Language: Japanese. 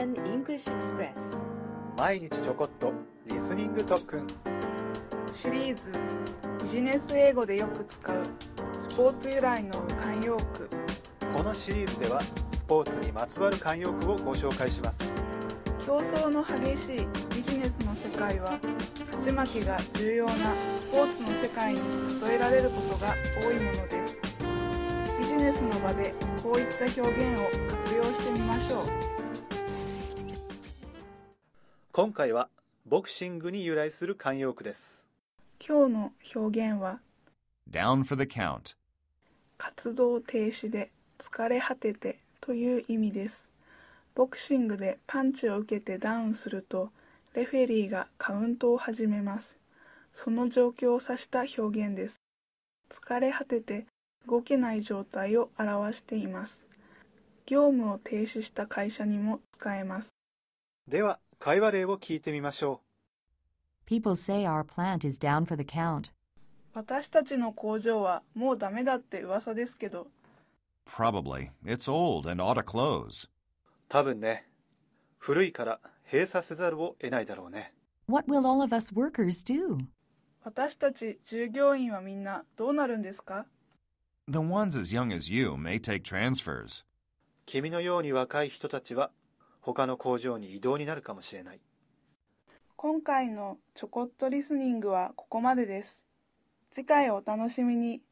Japan English Express 毎日ちょこっとリスニング特訓シリーズビジネス英語でよく使うスポーツ由来の慣用句。 このシリーズではスポーツにまつわる慣用句をご紹介します。 競争の激しいビジネスの世界は勝ち負けが重要なスポーツの世界に例えられることが多いものです。ビジネスの場でこういった表現を活用してみましょう。 今回はボクシングに由来する慣用句です。 今日の表現は Down for the count. 活動停止で疲れ果ててという意味です。ボクシングでパンチを受けてダウンするとレフェリーがカウントを始めます。その状況を指した表現です。疲れ果てて動けない状態を表しています。業務を停止した会社にも使えます。 では会話例を聞いてみましょう。People say our plant is down for the count. 私たちの工場はもうダメだって噂ですけど。 Probably. It's old and ought to close. 多分ね。古いから閉鎖せざるを得ないだろうね。 What will all of us workers do? 私たち従業員はみんなどうなるんですか？ The ones as young as you may take transfers. 君のように若い人たちは他の工場に異動になるかもしれない。 今回のちょこっとリスニングはここまでです。次回をお楽しみに。